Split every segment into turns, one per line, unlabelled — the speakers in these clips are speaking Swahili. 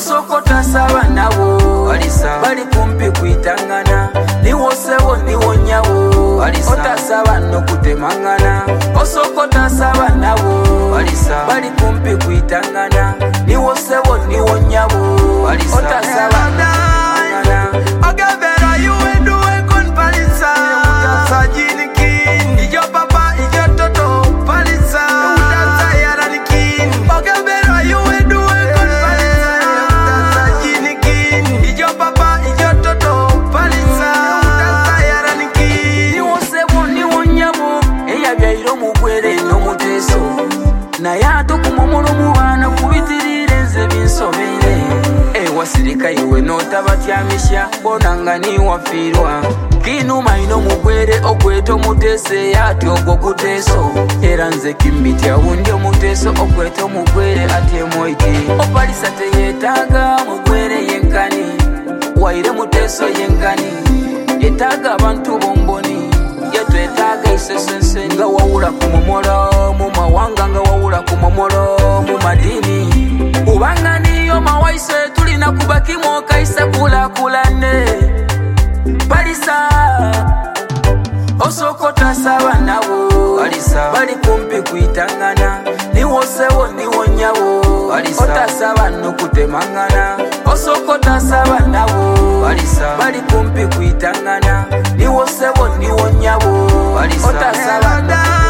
osokota saba nabo bali kumpi kuitangana niwosewo niwonyawo otasaba nokutemangana osokota saba nabo bali kumpi kuitangana niwosewo niwonyawo otasaba naye ate okumomolo mu baana kubitirire nze binsobere wasirika iwe notabatyamisya bona nga niwafiirwa kinuma ino mugwere okweta omuteese ati ogwo guteeso era nze kimbitya wundi omuteeso okweta omugwere ati emoiti opalisa teyetaaga mugwere yenkani waire muteeso yenkani yetaaga abantu bomboni yetwetaaga isesense nga wawula kumomola mu mawanga nga wawula kumomola mu madini ubanga niyo mawaise tulina kubakimo kaisa kulakulane balisa osokota saba nabo bali kumpi kuitangana niwosewo niwonyawo otasaba nokutemangana osokota saba nabo bali kumpi kuitangana niwosewo niwonyawo otasaba nokutemangana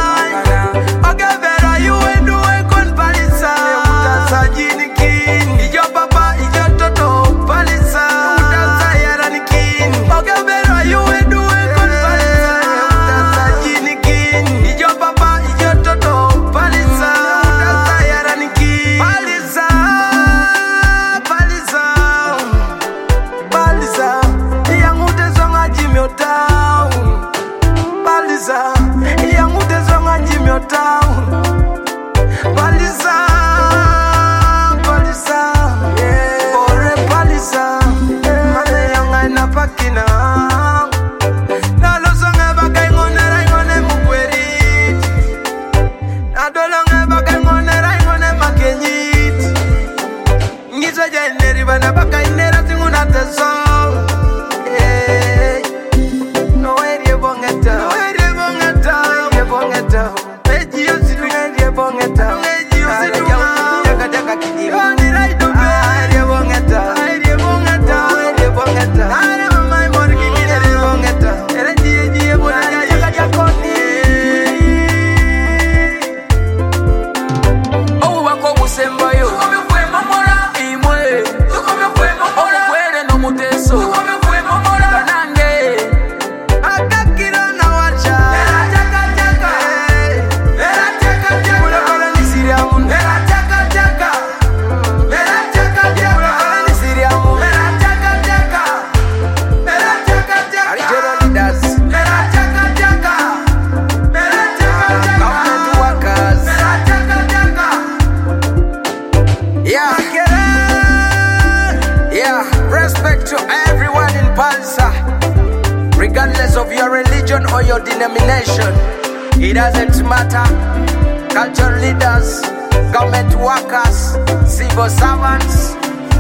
Regardless of your religion or your denomination, it doesn't matter. Cultural leaders, government workers, civil servants,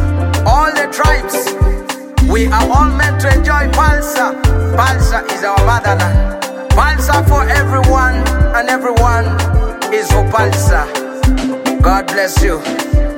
all the tribes, we are all meant to enjoy Palsa. Palsa is our motherland. Palsa for everyone, and everyone is for Palsa. God bless you.